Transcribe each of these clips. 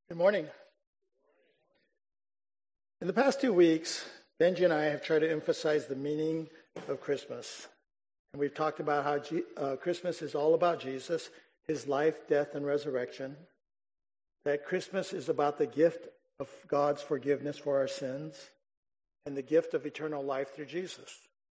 Good morning. In the past 2 weeks, Benji and I have tried to emphasize the meaning of Christmas. And we've talked about how Christmas is all about Jesus, his life, death, and resurrection. That Christmas is about the gift of God's forgiveness for our sins and the gift of eternal life through Jesus.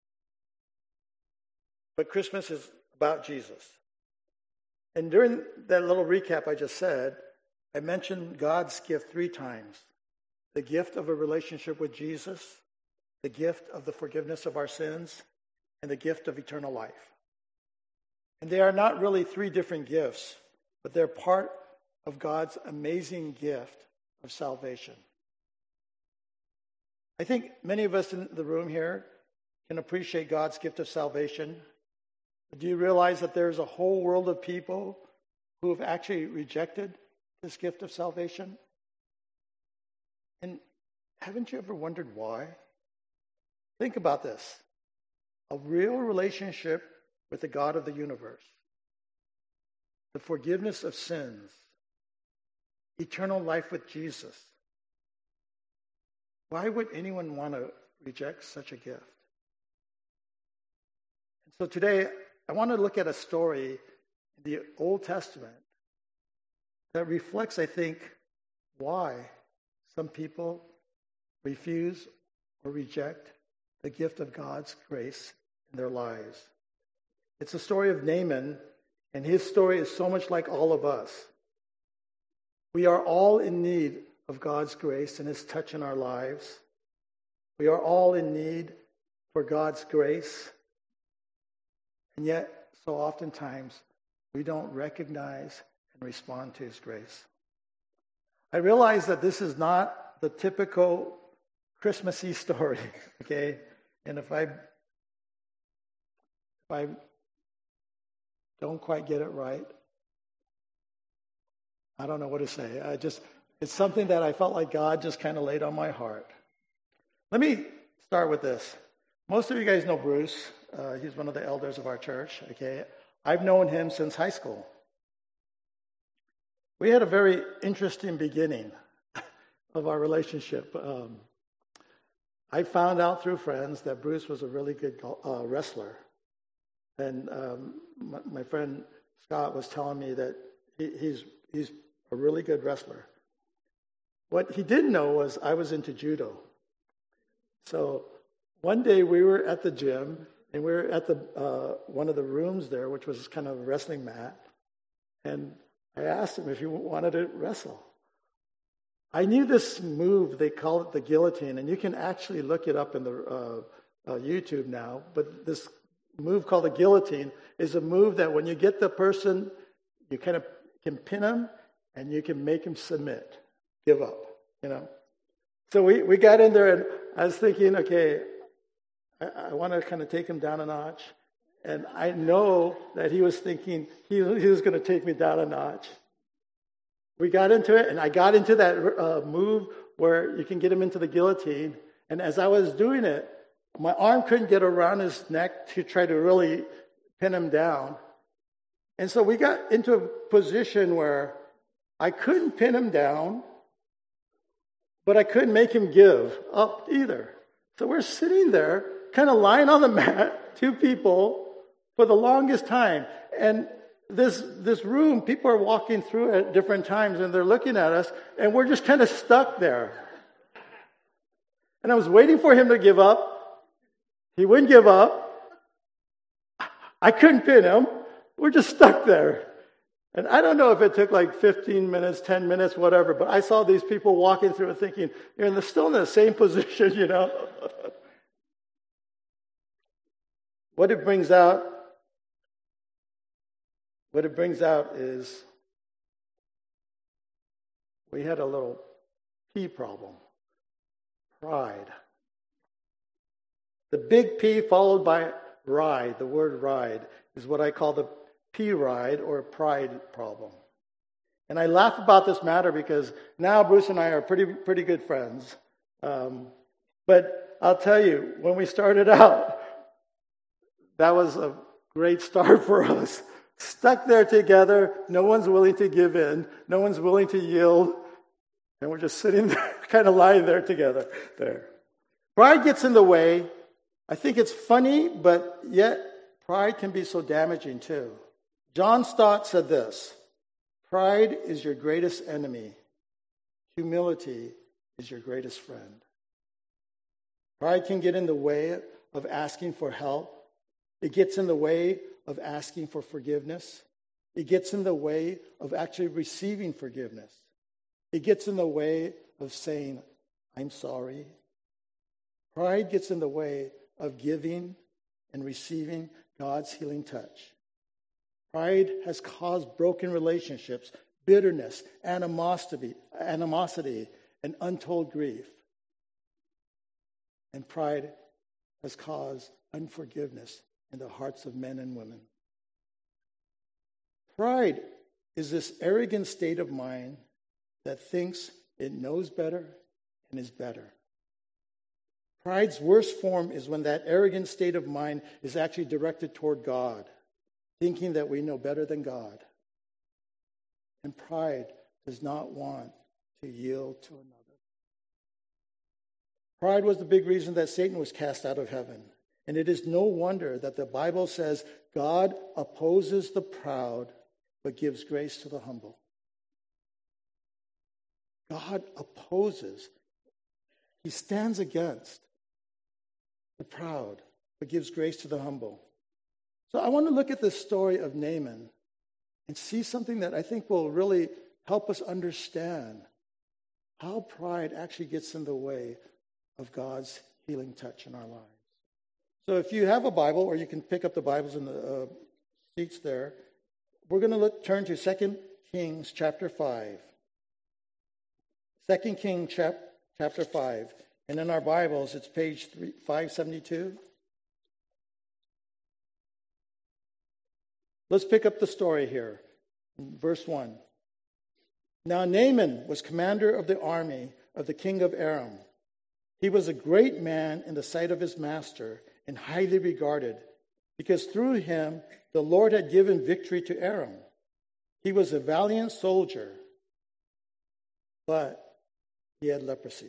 But Christmas is about Jesus. And during that little recap I just said, I mentioned God's gift 3 times. The gift of a relationship with Jesus, the gift of the forgiveness of our sins, and the gift of eternal life. And they are not really 3 different gifts, but they're part of God's amazing gift of salvation. I think many of us in the room here can appreciate God's gift of salvation. But do you realize that there's a whole world of people who have actually rejected this gift of salvation? And haven't you ever wondered why? Think about this. A real relationship with the God of the universe, the forgiveness of sins, eternal life with Jesus. Why would anyone want to reject such a gift? And so today, I want to look at a story in the Old Testament that reflects, I think, why some people refuse or reject the gift of God's grace in their lives. It's the story of Naaman, and his story is so much like all of us. We are all in need of God's grace and his touch in our lives. We are all in need for God's grace. And yet, so oftentimes, we don't recognize and respond to his grace. I realize that this is not the typical Christmassy story, okay? And if I don't quite get it right, I don't know what to say. It's something that I felt like God just kind of laid on my heart. Let me start with this. Most of you guys know Bruce. He's one of the elders of our church, okay? I've known him since high school. We had a very interesting beginning of our relationship. I found out through friends that Bruce was a really good wrestler. And my friend Scott was telling me that he's a really good wrestler. What he didn't know was I was into judo. So one day we were at the gym, and we were at the one of the rooms there, which was kind of a wrestling mat. And I asked him if he wanted to wrestle. I knew this move, they call it the guillotine, and you can actually look it up in the YouTube now. But this move called the guillotine is a move that when you get the person, you kind of can pin them, and you can make him submit, give up, you know. So we got in there, and I was thinking, okay, I want to kind of take him down a notch. And I know that he was thinking he was going to take me down a notch. We got into it, and I got into that move where you can get him into the guillotine. And as I was doing it, my arm couldn't get around his neck to try to really pin him down. And so we got into a position where I couldn't pin him down, but I couldn't make him give up either. So we're sitting there, kind of lying on the mat, 2 people, for the longest time. And this room, people are walking through at different times, and they're looking at us, and we're just kind of stuck there. And I was waiting for him to give up. He wouldn't give up. I couldn't pin him. We're just stuck there. And I don't know if it took like 15 minutes, 10 minutes, whatever, but I saw these people walking through and thinking, you're still in the same position, you know. What it brings out is we had a little P problem. Pride. The big P followed by ride, the word ride, is what I call the P ride or pride problem. And I laugh about this matter because now Bruce and I are pretty good friends. But I'll tell you, when we started out, that was a great start for us. Stuck there together, no one's willing to give in, no one's willing to yield. And we're just sitting there, kind of lying there together there. Pride gets in the way. I think it's funny, but yet pride can be so damaging too. John Stott said this: pride is your greatest enemy. Humility is your greatest friend. Pride can get in the way of asking for help. It gets in the way of asking for forgiveness. It gets in the way of actually receiving forgiveness. It gets in the way of saying, I'm sorry. Pride gets in the way of giving and receiving God's healing touch. Pride has caused broken relationships, bitterness, animosity, and untold grief. And pride has caused unforgiveness in the hearts of men and women. Pride is this arrogant state of mind that thinks it knows better and is better. Pride's worst form is when that arrogant state of mind is actually directed toward God, thinking that we know better than God. And pride does not want to yield to another. Pride was the big reason that Satan was cast out of heaven. And it is no wonder that the Bible says God opposes the proud, but gives grace to the humble. God opposes. He stands against the proud, but gives grace to the humble. So I want to look at this story of Naaman and see something that I think will really help us understand how pride actually gets in the way of God's healing touch in our lives. So if you have a Bible, or you can pick up the Bibles in the seats there, we're going to turn to 2 Kings chapter 5. 2 Kings chapter 5. And in our Bibles, it's page 572. Let's pick up the story here. Verse 1. Now Naaman was commander of the army of the king of Aram. He was a great man in the sight of his master and highly regarded, because through him the Lord had given victory to Aram. He was a valiant soldier, but he had leprosy.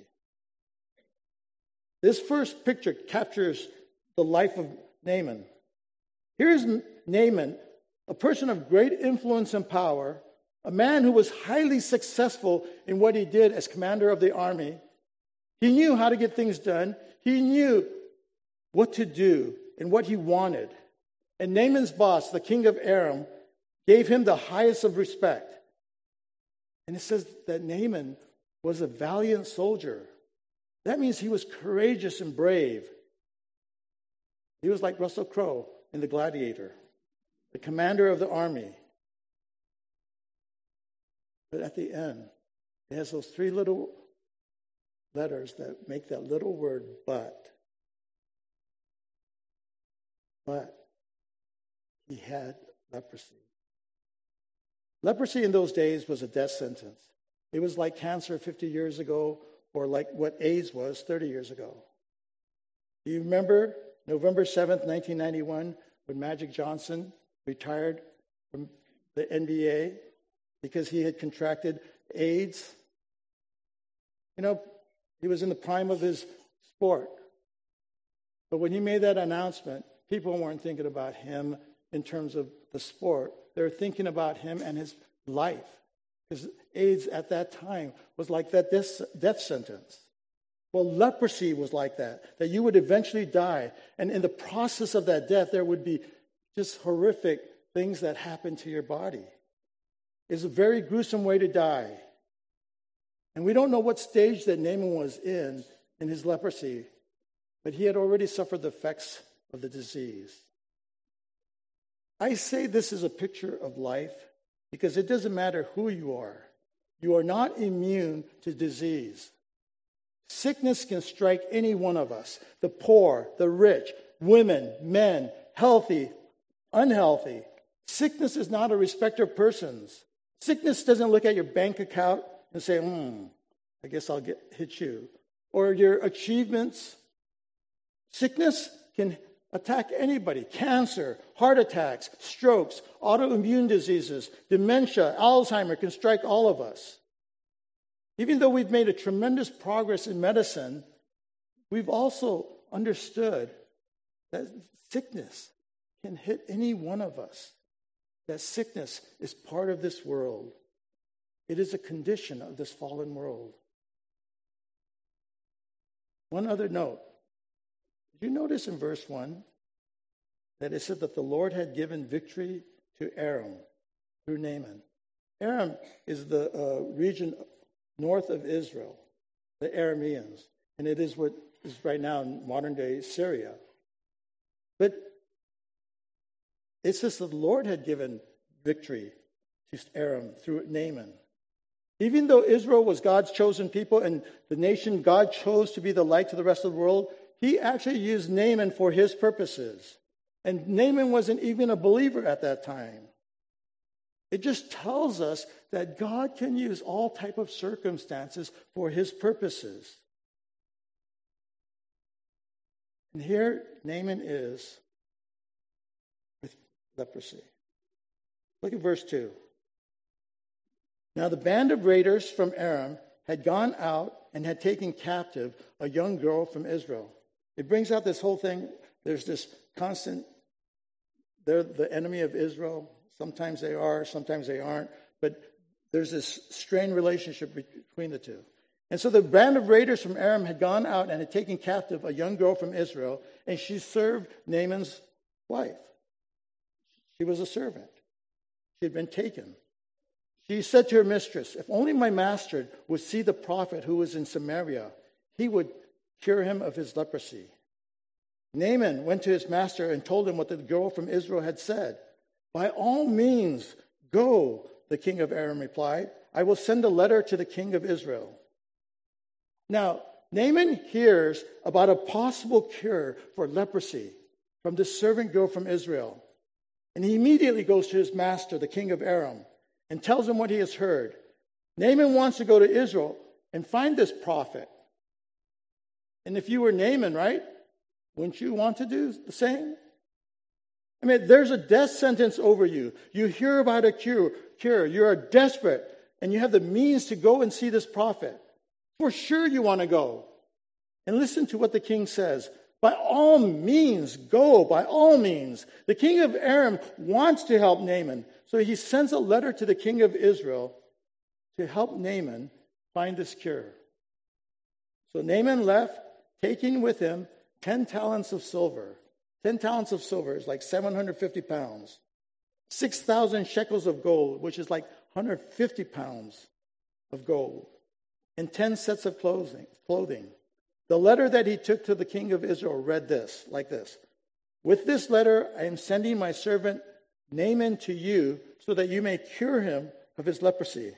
This first picture captures the life of Naaman. Here's Naaman, a person of great influence and power, a man who was highly successful in what he did as commander of the army. He knew how to get things done. He knew what to do and what he wanted. And Naaman's boss, the king of Aram, gave him the highest of respect. And it says that Naaman was a valiant soldier. That means he was courageous and brave. He was like Russell Crowe in The Gladiator, the commander of the army. But at the end, it has those three little letters that make that little word, but. But he had leprosy. Leprosy in those days was a death sentence. It was like cancer 50 years ago, or like what AIDS was 30 years ago. Do you remember November 7th, 1991, when Magic Johnson retired from the NBA because he had contracted AIDS? You know, he was in the prime of his sport. But when he made that announcement, people weren't thinking about him in terms of the sport. They were thinking about him and his life. Because AIDS at that time was like that death sentence. Well, leprosy was like that you would eventually die. And in the process of that death, there would be just horrific things that happened to your body. It's a very gruesome way to die. And we don't know what stage that Naaman was in his leprosy, but he had already suffered the effects of the disease. I say this is a picture of life because it doesn't matter who you are. You are not immune to disease. Sickness can strike any one of us, the poor, the rich, women, men, healthy, unhealthy. Sickness is not a respecter of persons. Sickness doesn't look at your bank account and say, I guess I'll hit you. Or your achievements. Sickness can attack anybody. Cancer, heart attacks, strokes, autoimmune diseases, dementia, Alzheimer can strike all of us. Even though we've made a tremendous progress in medicine, we've also understood that sickness can hit any one of us. That sickness is part of this world. It is a condition of this fallen world. One other note. Did you notice in verse 1 that it said that the Lord had given victory to Aram through Naaman? Aram is the region north of Israel, the Arameans, and it is what is right now in modern-day Syria. But it says that the Lord had given victory to Aram through Naaman. Even though Israel was God's chosen people and the nation God chose to be the light to the rest of the world, he actually used Naaman for his purposes. And Naaman wasn't even a believer at that time. It just tells us that God can use all type of circumstances for his purposes. And here Naaman is with leprosy. Look at verse 2. Now the band of raiders from Aram had gone out and had taken captive a young girl from Israel. It brings out this whole thing. There's this constant, they're the enemy of Israel. Sometimes they are, sometimes they aren't. But there's this strained relationship between the two. And so the band of raiders from Aram had gone out and had taken captive a young girl from Israel, and she served Naaman's wife. She was a servant. She had been taken. She said to her mistress, "If only my master would see the prophet who was in Samaria, he would cure him of his leprosy." Naaman went to his master and told him what the girl from Israel had said. "By all means, go," the king of Aram replied. "I will send a letter to the king of Israel." Now, Naaman hears about a possible cure for leprosy from this servant girl from Israel. And he immediately goes to his master, the king of Aram, and tells him what he has heard. Naaman wants to go to Israel and find this prophet. And if you were Naaman, right? Wouldn't you want to do the same? I mean, there's a death sentence over you. You hear about a cure. You are desperate, and you have the means to go and see this prophet. For sure you want to go. And listen to what the king says. By all means, go. By all means. The king of Aram wants to help Naaman. So he sends a letter to the king of Israel to help Naaman find this cure. So Naaman left, taking with him 10 talents of silver. 10 talents of silver is like 750 pounds. 6,000 shekels of gold, which is like 150 pounds of gold. And 10 sets of clothing. The letter that he took to the king of Israel read this, like this. "With this letter, I am sending my servant Naaman to you so that you may cure him of his leprosy."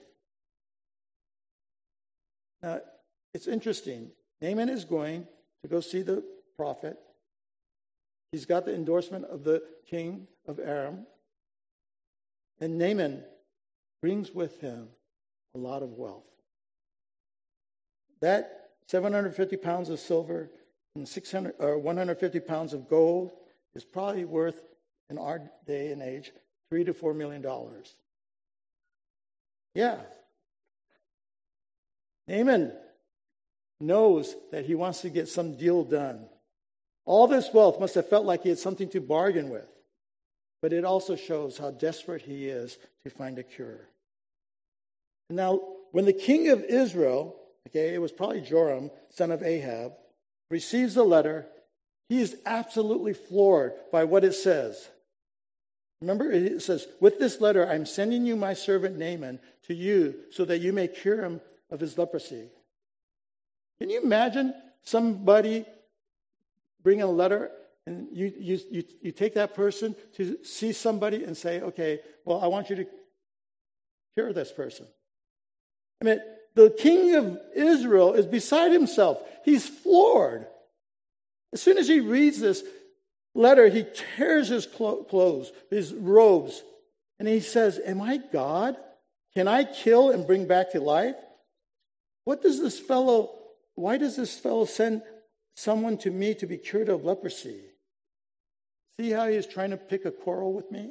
Now, it's interesting. Naaman is going to go see the prophet. He's got the endorsement of the king of Aram. And Naaman brings with him a lot of wealth. That 750 pounds of silver and 150 pounds of gold is probably worth, in our day and age, $3 to $4 million. Yeah. Naaman knows that he wants to get some deal done. All this wealth must have felt like he had something to bargain with. But it also shows how desperate he is to find a cure. Now, when the king of Israel, it was probably Joram, son of Ahab, receives the letter, he is absolutely floored by what it says. Remember, it says, "With this letter, I'm sending you my servant Naaman to you so that you may cure him of his leprosy." Can you imagine somebody bringing a letter and you take that person to see somebody and say, "Okay, well, I want you to cure this person"? I mean, the king of Israel is beside himself. He's floored. As soon as he reads this letter, he tears his clothes, his robes, and he says, "Am I God? Can I kill and bring back to life? Why does this fellow send someone to me to be cured of leprosy?" See how he's trying to pick a quarrel with me?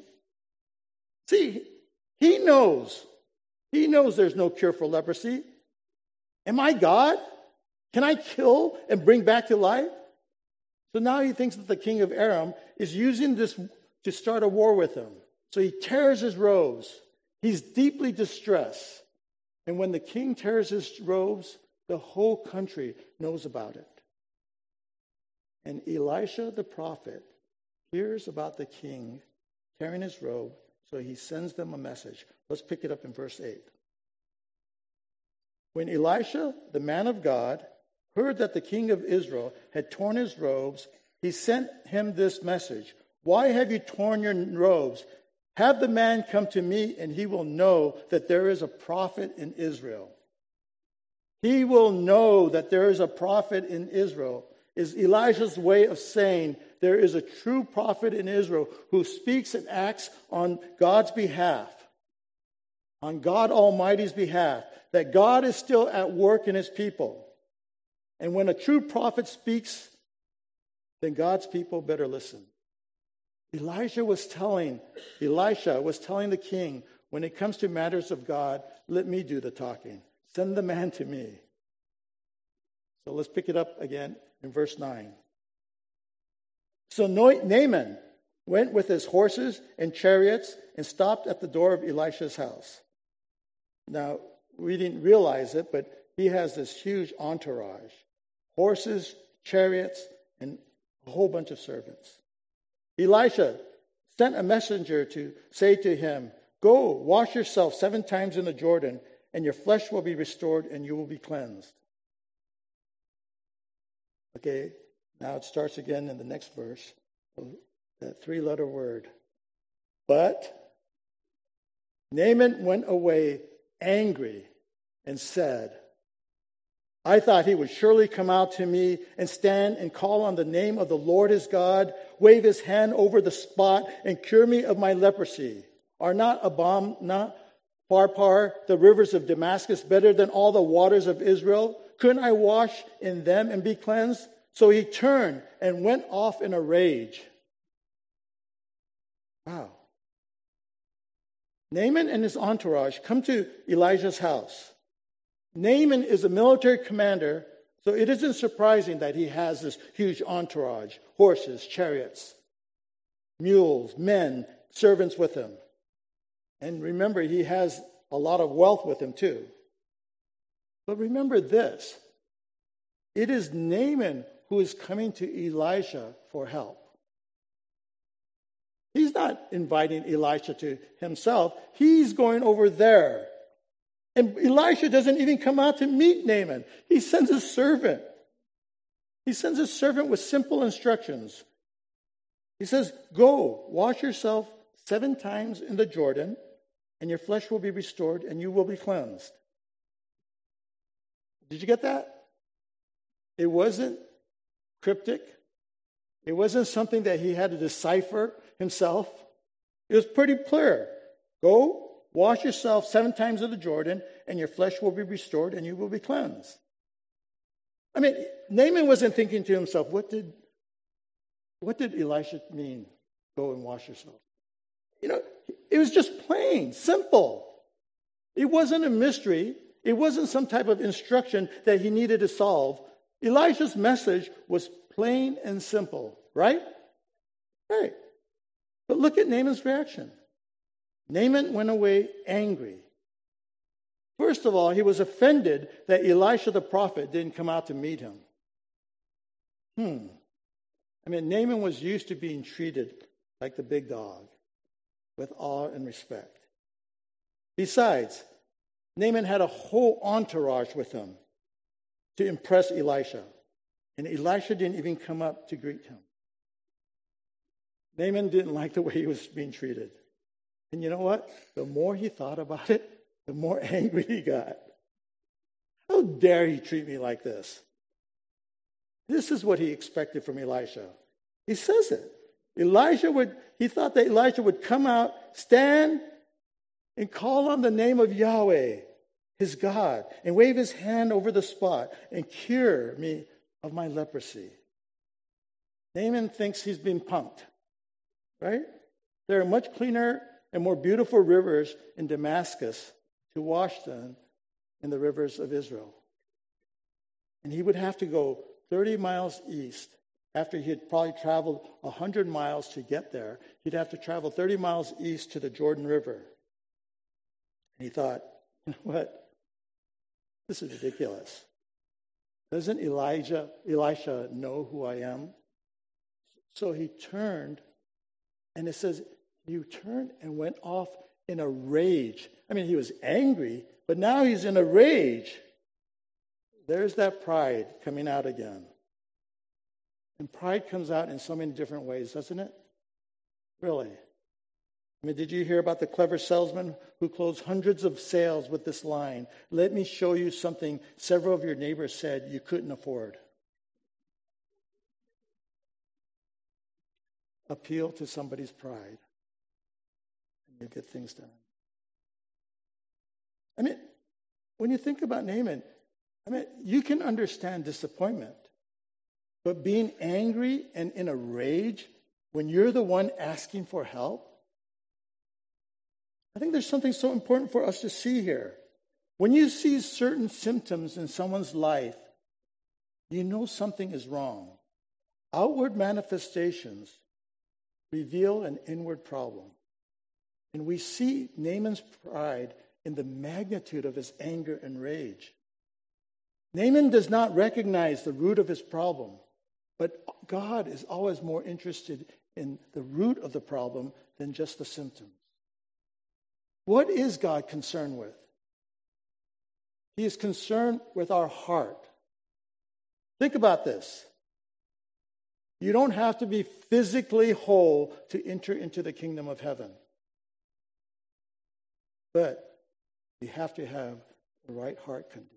See, he knows. He knows there's no cure for leprosy. Am I God? Can I kill and bring back to life? So now he thinks that the king of Aram is using this to start a war with him. So he tears his robes. He's deeply distressed. And when the king tears his robes, the whole country knows about it. And Elisha the prophet hears about the king tearing his robe, so he sends them a message. Let's pick it up in verse 8. When Elisha, the man of God, heard that the king of Israel had torn his robes, he sent him this message. Why have you torn your robes? Have the man come to me, and he will know that there is a prophet in Israel. He will know that there is a prophet in Israel. Is Elijah's way of saying there is a true prophet in Israel who speaks and acts on God's behalf, on God Almighty's behalf, that God is still at work in his people. And when a true prophet speaks, then God's people better listen. Elisha was telling the king, when it comes to matters of God, let me do the talking. Send the man to me. So let's pick it up again in verse 9. So Naaman went with his horses and chariots and stopped at the door of Elisha's house. Now, we didn't realize it, but he has this huge entourage. Horses, chariots, and a whole bunch of servants. Elisha sent a messenger to say to him, go, wash yourself 7 times in the Jordan, and your flesh will be restored, and you will be cleansed. Okay, now it starts again in the next verse, that 3-letter word. But Naaman went away angry and said, I thought he would surely come out to me and stand and call on the name of the Lord his God, wave his hand over the spot and cure me of my leprosy. Are not Pharpar, the rivers of Damascus, better than all the waters of Israel? Couldn't I wash in them and be cleansed? So he turned and went off in a rage. Wow. Naaman and his entourage come to Elijah's house. Naaman is a military commander, so it isn't surprising that he has this huge entourage, horses, chariots, mules, men, servants with him. And remember, he has a lot of wealth with him too. But remember this, it is Naaman who is coming to Elisha for help. He's not inviting Elisha to himself, he's going over there. And Elisha doesn't even come out to meet Naaman. He sends a servant. He sends a servant with simple instructions. He says, go, wash yourself 7 times in the Jordan, and your flesh will be restored, and you will be cleansed. Did you get that? It wasn't cryptic. It wasn't something that he had to decipher himself. It was pretty clear. Go, wash yourself 7 times in the Jordan, and your flesh will be restored, and you will be cleansed. I mean, Naaman wasn't thinking to himself, what did Elisha mean, go and wash yourself? You know, it was just plain, simple. It wasn't a mystery. It wasn't some type of instruction that he needed to solve. Elisha's message was plain and simple, right? Right. But look at Naaman's reaction. Naaman went away angry. First of all, he was offended that Elisha the prophet didn't come out to meet him. I mean, Naaman was used to being treated like the big dog, with awe and respect. Besides, Naaman had a whole entourage with him to impress Elisha. And Elisha didn't even come up to greet him. Naaman didn't like the way he was being treated. And you know what? The more he thought about it, the more angry he got. How dare he treat me like this? This is what he expected from Elisha. He says it. He thought that Elisha would come out, stand, and call on the name of Yahweh, his God, and wave his hand over the spot and cure me of my leprosy. Naaman thinks he's been punked, right? There are much cleaner and more beautiful rivers in Damascus to wash than in the rivers of Israel. And he would have to go 30 miles east. After he had probably traveled 100 miles to get there, he'd have to travel 30 miles east to the Jordan River. And he thought, you know what? This is ridiculous. Doesn't Elisha know who I am? So he turned, and it says he turned and went off in a rage. I mean, he was angry, but now he's in a rage. There's that pride coming out again. And pride comes out in so many different ways, doesn't it? Really. I mean, did you hear about the clever salesman who closed hundreds of sales with this line? Let me show you something several of your neighbors said you couldn't afford. Appeal to somebody's pride, and you get things done. I mean, when you think about Naaman, I mean, you can understand disappointment, but being angry and in a rage when you're the one asking for help, I think there's something so important for us to see here. When you see certain symptoms in someone's life, you know something is wrong. Outward manifestations reveal an inward problem. And we see Naaman's pride in the magnitude of his anger and rage. Naaman does not recognize the root of his problem, but God is always more interested in the root of the problem than just the symptoms. What is God concerned with? He is concerned with our heart. Think about this. You don't have to be physically whole to enter into the kingdom of heaven. But you have to have the right heart condition.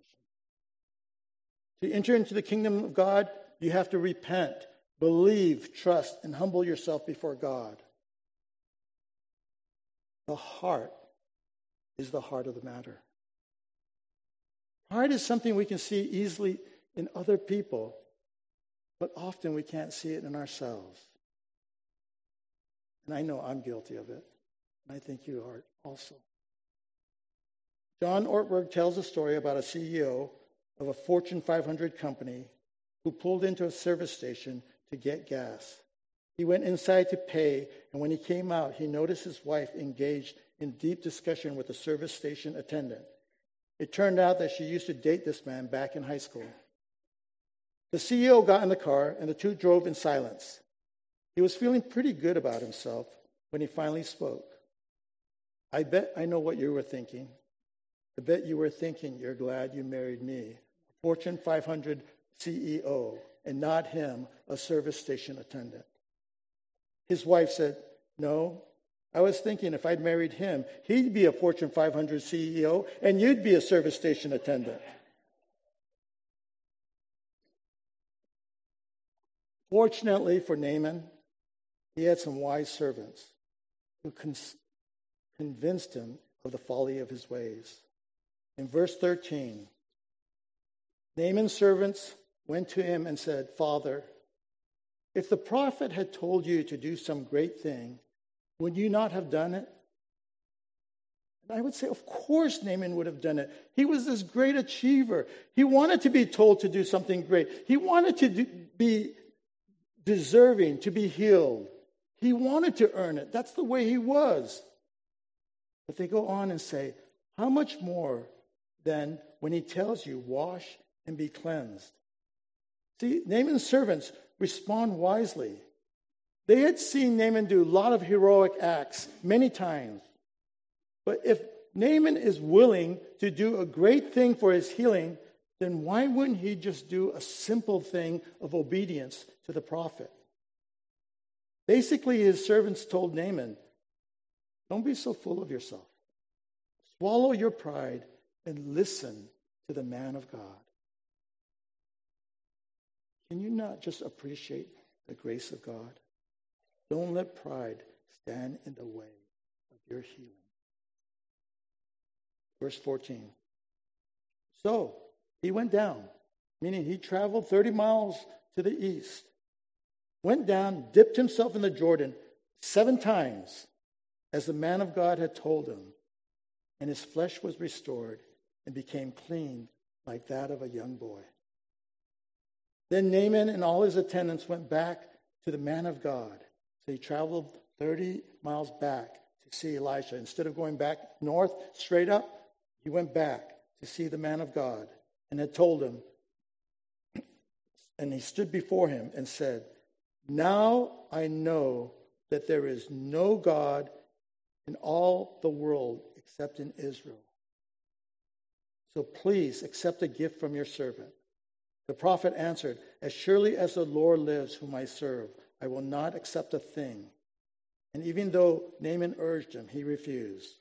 To enter into the kingdom of God, you have to repent, believe, trust, and humble yourself before God. The heart is the heart of the matter. Pride is something we can see easily in other people, but often we can't see it in ourselves. And I know I'm guilty of it, and I think you are also. John Ortberg tells a story about a CEO of a Fortune 500 company who pulled into a service station to get gas. He went inside to pay, and when he came out, he noticed his wife engaged in deep discussion with the service station attendant. It turned out that she used to date this man back in high school. The CEO got in the car, and the two drove in silence. He was feeling pretty good about himself when he finally spoke. I bet I know what you were thinking. I bet you were thinking you're glad you married me, a Fortune 500 CEO, and not him, a service station attendant. His wife said, no, I was thinking if I'd married him, he'd be a Fortune 500 CEO, and you'd be a service station attendant. Fortunately for Naaman, he had some wise servants who convinced him of the folly of his ways. In verse 13, Naaman's servants went to him and said, Father, if the prophet had told you to do some great thing, would you not have done it? And I would say, of course Naaman would have done it. He was this great achiever. He wanted to be told to do something great. He wanted to be deserving, to be healed. He wanted to earn it. That's the way he was. But they go on and say, how much more then when he tells you, wash and be cleansed? See, Naaman's servants respond wisely. They had seen Naaman do a lot of heroic acts many times. But if Naaman is willing to do a great thing for his healing, then why wouldn't he just do a simple thing of obedience to the prophet? Basically, his servants told Naaman, don't be so full of yourself. Swallow your pride and listen to the man of God. Can you not just appreciate the grace of God? Don't let pride stand in the way of your healing. Verse 14. So he went down, meaning he traveled 30 miles to the east, went down, dipped himself in the Jordan 7 times, as the man of God had told him, and his flesh was restored and became clean like that of a young boy. Then Naaman and all his attendants went back to the man of God. So he traveled 30 miles back to see Elisha. Instead of going back north, straight up, he went back to see the man of God and had told him. And he stood before him and said, "Now I know that there is no God in all the world except in Israel. So please accept a gift from your servant." The prophet answered, "As surely as the Lord lives, whom I serve, I will not accept a thing." And even though Naaman urged him, he refused.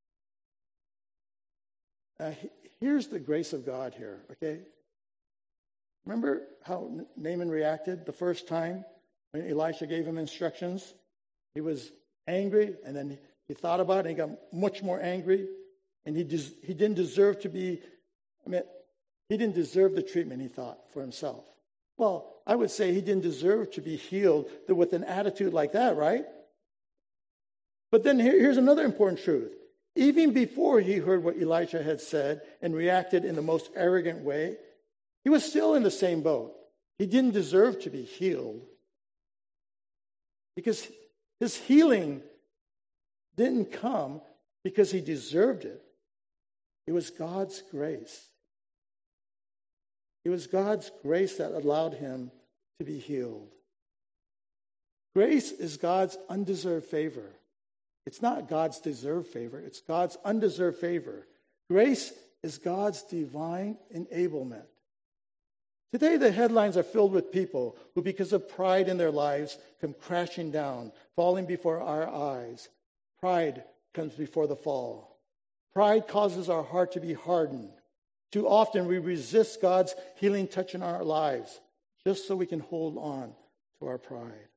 Here's the grace of God here, okay? Remember how Naaman reacted the first time when Elisha gave him instructions? He was angry, and then he thought about it, and he got much more angry. And he didn't deserve to be, he didn't deserve the treatment, he thought, for himself. Well, I would say he didn't deserve to be healed with an attitude like that, right? But then here's another important truth. Even before he heard what Elisha had said and reacted in the most arrogant way, he was still in the same boat. He didn't deserve to be healed because his healing didn't come because he deserved it. It was God's grace. It was God's grace that allowed him to be healed. Grace is God's undeserved favor. It's not God's deserved favor. It's God's undeserved favor. Grace is God's divine enablement. Today, the headlines are filled with people who, because of pride in their lives, come crashing down, falling before our eyes. Pride comes before the fall. Pride causes our heart to be hardened. Too often, we resist God's healing touch in our lives just so we can hold on to our pride.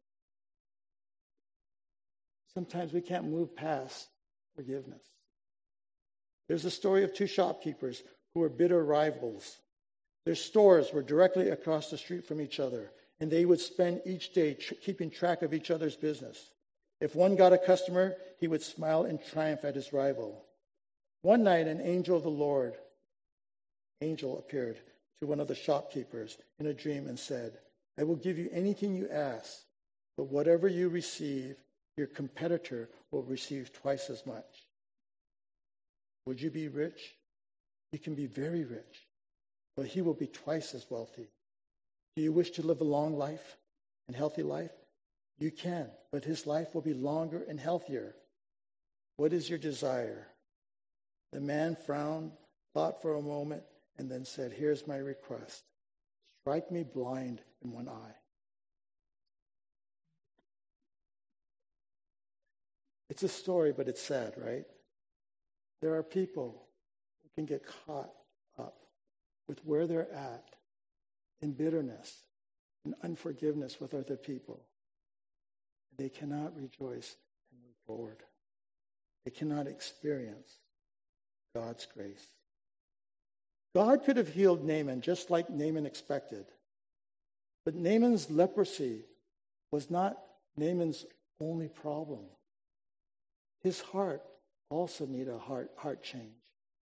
Sometimes we can't move past forgiveness. There's a story of two shopkeepers who were bitter rivals. Their stores were directly across the street from each other, and they would spend each day keeping track of each other's business. If one got a customer, he would smile in triumph at his rival. One night, an angel of the Lord appeared to one of the shopkeepers in a dream and said, "I will give you anything you ask, but whatever you receive, your competitor will receive twice as much." Would you be rich? You can be very rich, but he will be twice as wealthy. Do you wish to live a long life and healthy life? You can, but his life will be longer and healthier. What is your desire? The man frowned, thought for a moment, and then said, "Here's my request. Strike me blind in one eye." It's a story, but it's sad, right? There are people who can get caught up with where they're at in bitterness and unforgiveness with other people. They cannot rejoice and move forward. They cannot experience God's grace. God could have healed Naaman just like Naaman expected. But Naaman's leprosy was not Naaman's only problem. His heart also needed a heart change.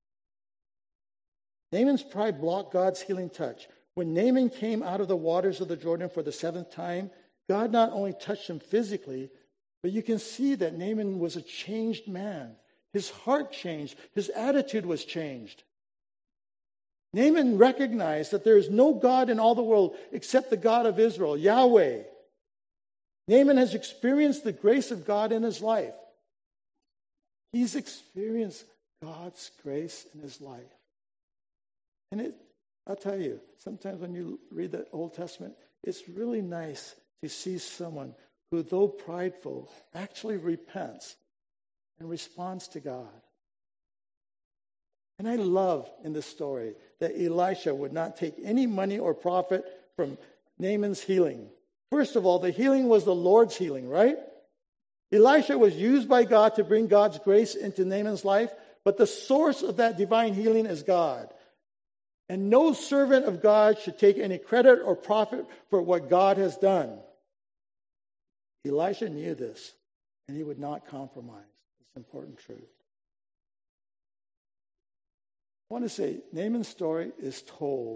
Naaman's pride blocked God's healing touch. When Naaman came out of the waters of the Jordan for the 7th time, God not only touched him physically, but you can see that Naaman was a changed man. His heart changed. His attitude was changed. Naaman recognized that there is no God in all the world except the God of Israel, Yahweh. Naaman has experienced the grace of God in his life. He's experienced God's grace in his life. And I'll tell you, sometimes when you read the Old Testament, it's really nice to see someone who, though prideful, actually repents and responds to God. And I love in this story that Elisha would not take any money or profit from Naaman's healing. First of all, the healing was the Lord's healing, right? Elisha was used by God to bring God's grace into Naaman's life, but the source of that divine healing is God. And no servant of God should take any credit or profit for what God has done. Elisha knew this, and he would not compromise this important truth. I want to say, Naaman's story is told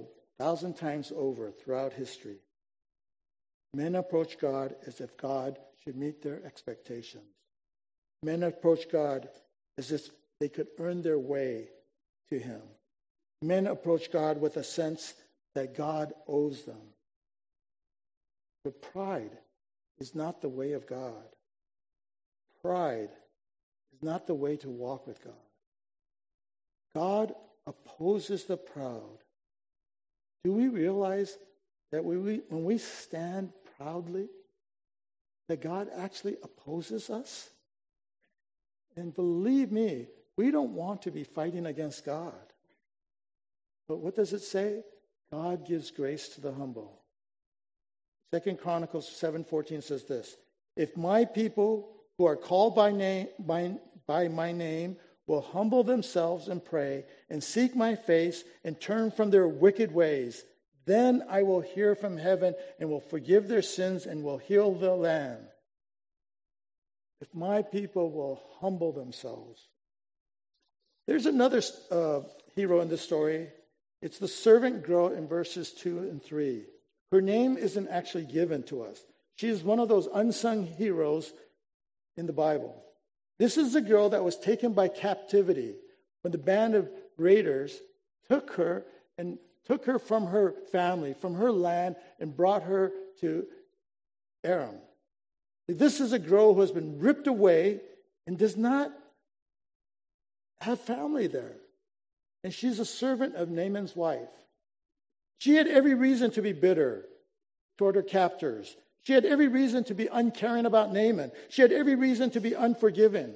1,000 times over throughout history. Men approach God as if God should meet their expectations. Men approach God as if they could earn their way to him. Men approach God with a sense that God owes them. But pride is not the way of God. Pride is not the way to walk with God. God opposes the proud. Do we realize that when we stand proudly, that God actually opposes us? And believe me, we don't want to be fighting against God. But what does it say? God gives grace to the humble. 2 Chronicles 7:14 says this, if my people who are called by my name will humble themselves and pray and seek my face and turn from their wicked ways, then I will hear from heaven and will forgive their sins and will heal the land. If my people will humble themselves. There's another hero in this story. It's the servant girl in verses 2 and 3. Her name isn't actually given to us. She is one of those unsung heroes in the Bible. This is the girl that was taken by captivity when the band of raiders took her from her family, from her land, and brought her to Aram. This is a girl who has been ripped away and does not have family there. And she's a servant of Naaman's wife. She had every reason to be bitter toward her captors. She had every reason to be uncaring about Naaman. She had every reason to be unforgiving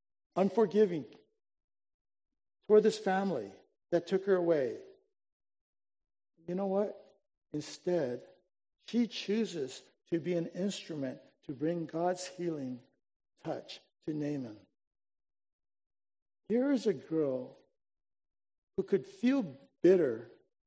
toward this family that took her away. You know what? Instead, she chooses to be an instrument to bring God's healing touch to Naaman. Here is a girl who could feel bitter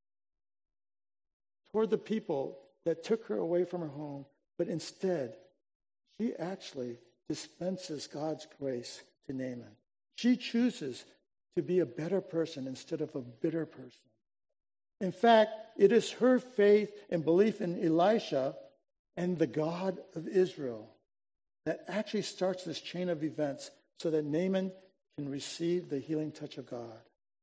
toward the people that took her away from her home, but instead, she actually dispenses God's grace to Naaman. She chooses to be a better person instead of a bitter person. In fact, it is her faith and belief in Elisha and the God of Israel that actually starts this chain of events so that Naaman can receive the healing touch of God.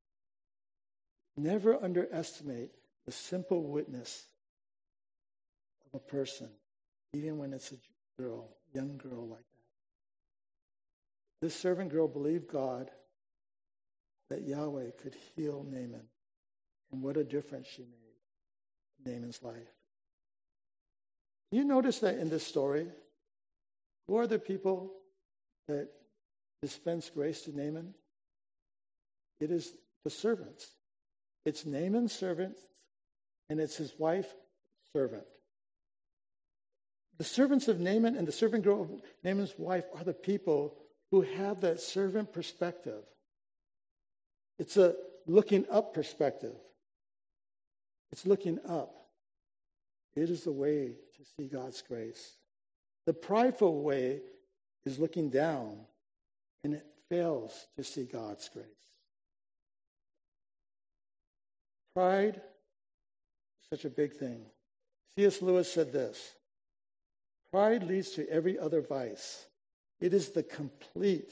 Never underestimate the simple witness of a person, even when it's a girl, young girl like that. This servant girl believed God that Yahweh could heal Naaman. And what a difference she made in Naaman's life. You notice that in this story, who are the people that dispense grace to Naaman? It is the servants. It's Naaman's servant, and it's his wife servant. The servants of Naaman and the servant girl of Naaman's wife are the people who have that servant perspective. It's a looking up perspective. It's looking up. It is the way to see God's grace. The prideful way is looking down, and it fails to see God's grace. Pride is such a big thing. C.S. Lewis said this, pride leads to every other vice. It is the complete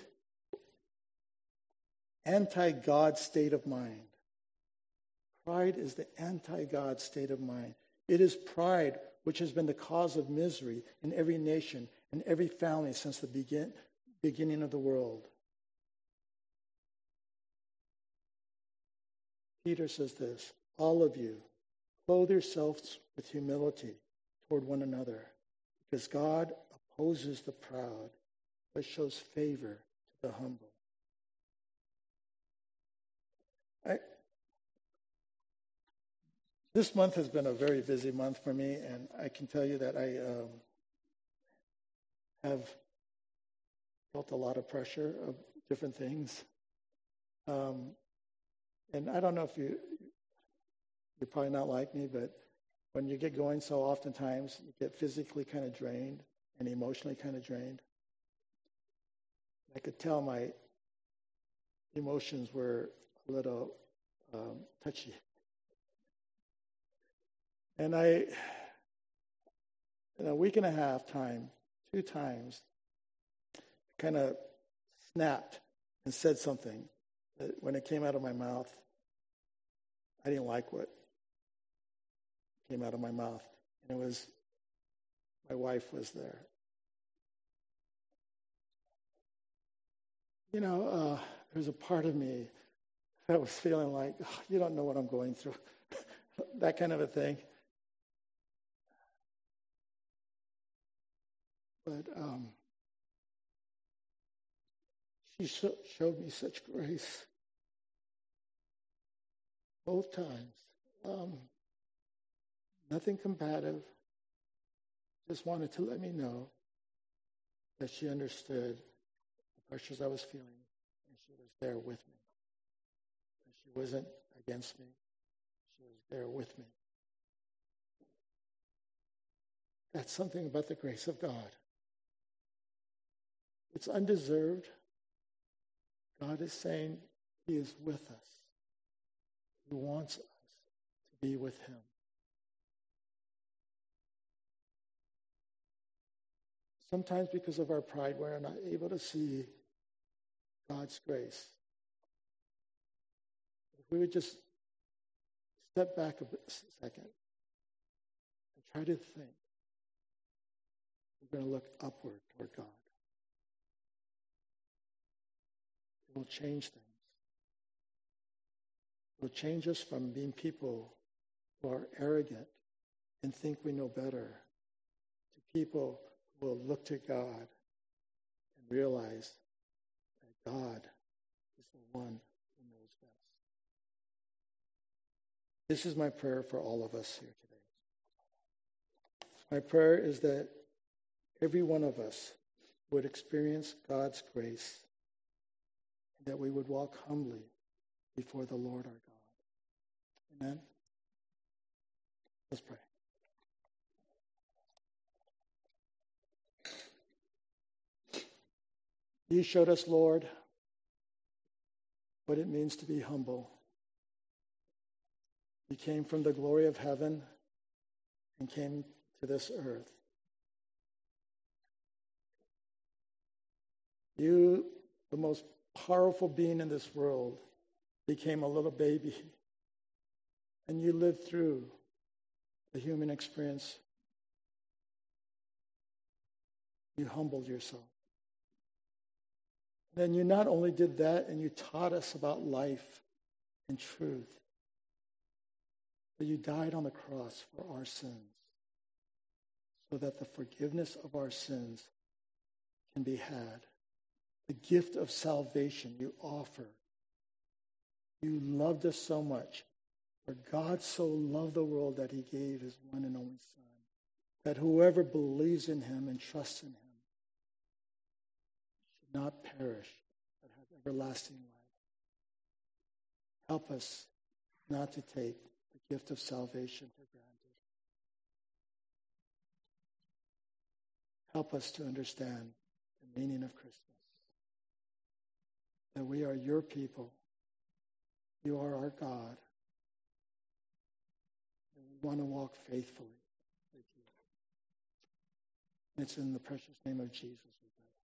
anti-God state of mind. Pride is the anti-God state of mind. It is pride which has been the cause of misery in every nation and every family since the beginning of the world. Peter says this, all of you, clothe yourselves with humility toward one another, because God opposes the proud, but shows favor to the humble. This month has been a very busy month for me, and I can tell you that I have felt a lot of pressure of different things. And I don't know if you're probably not like me, but when you get going so oftentimes, you get physically kind of drained and emotionally kind of drained. I could tell my emotions were a little touchy. And in a week and a half time, 2 times, kind of snapped and said something that when it came out of my mouth, I didn't like what came out of my mouth. And it was, my wife was there. You know, there's a part of me that was feeling like, oh, you don't know what I'm going through. That kind of a thing. But she showed me such grace both times. Nothing combative. Just wanted to let me know that she understood the pressures I was feeling, and she was there with me. And she wasn't against me. She was there with me. That's something about the grace of God. It's undeserved. God is saying he is with us. He wants us to be with him. Sometimes because of our pride, we're not able to see God's grace. If we would just step back a second and try to think, we're going to look upward toward God. It will change things. It will change us from being people who are arrogant and think we know better to people who will look to God and realize that God is the one who knows best. This is my prayer for all of us here today. My prayer is that every one of us would experience God's grace, and that we would walk humbly before the Lord our God. Amen? Let's pray. You showed us, Lord, what it means to be humble. You came from the glory of heaven and came to this earth. You, the most powerful being in this world, became a little baby. And you lived through the human experience. You humbled yourself. Then you not only did that, and you taught us about life and truth, but you died on the cross for our sins so that the forgiveness of our sins can be had. The gift of salvation you offer. You loved us so much. For God so loved the world that he gave his one and only Son, that whoever believes in him and trusts in him should not perish, but have everlasting life. Help us not to take the gift of salvation for granted. Help us to understand the meaning of Christmas. That we are your people. You are our God. And we want to walk faithfully with you. It's in the precious name of Jesus.